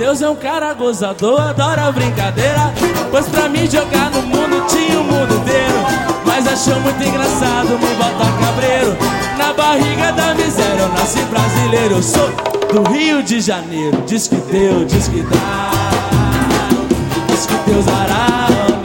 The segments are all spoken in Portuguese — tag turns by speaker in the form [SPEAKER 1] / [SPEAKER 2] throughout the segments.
[SPEAKER 1] Deus é um cara gozador, adora brincadeira, pois pra mim jogar no mundo tinha o mundo inteiro. Mas achou muito engraçado me botar cabreiro. Na barriga da miséria eu nasci brasileiro. Eu sou do Rio de Janeiro. Diz que deu, diz que dá, diz que Deus dará,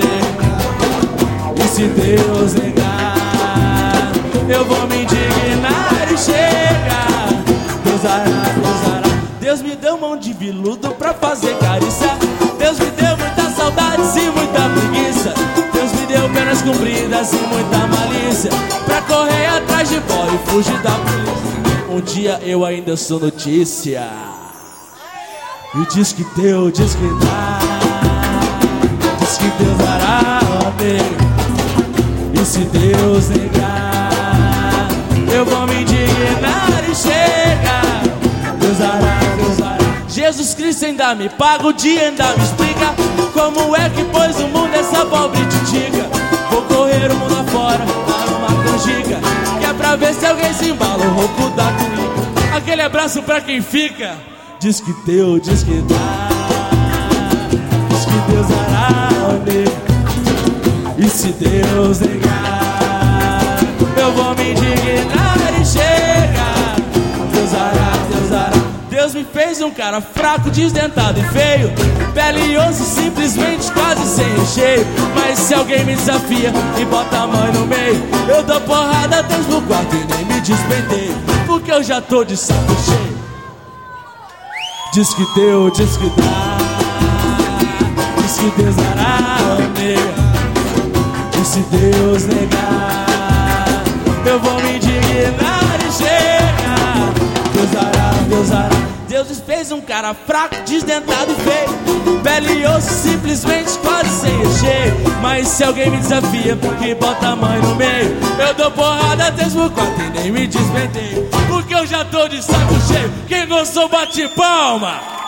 [SPEAKER 1] e se Deus negar, eu vou me indignar e chegar. Deus dará, Deus dará. Deus me deu mão de viludo pra fazer carícia. Deus me deu muita saudade e muita preguiça. Deus me deu pernas compridas e muita malícia pra correr atrás de bola e fugir da polícia. Um dia eu ainda sou notícia. E diz que deu, diz que dá, diz que Deus dará, amigo. E se Deus negar, eu vou me indignar e chegar. Deus dará, Deus dará. Jesus Cristo ainda me paga o dia, ainda me explica como é que pôs o mundo essa pobre titica. Vou correr o mundo afora, dar uma canjica, que é pra ver se alguém se embala o rouco da culica. Aquele abraço pra quem fica. Diz que deu, diz que dá, diz que Deus dará, amigo. E se Deus negar, eu vou me indignar e chegar. Deus dará, Deus dará. Deus me fez um cara fraco, desdentado e feio, pele e osso simplesmente quase sem recheio. Mas se alguém me desafia e bota a mãe no meio, eu dou porrada Deus no quarto e nem me despenteio, porque eu já tô de saco cheio. Diz que deu, diz que dá, diz que Deus dará, amiga. E se Deus negar, eu vou me indignar e chegar. Deus dará, Deus dará. Deus me fez um cara fraco, desdentado e feio, pele e osso simplesmente quase sem recheio. Mas se alguém me desafia e bota a mãe no meio, eu dou porrada Deus no quarto e nem me despenteio, porque eu já tô de saco cheio. Quem gostou bate palma.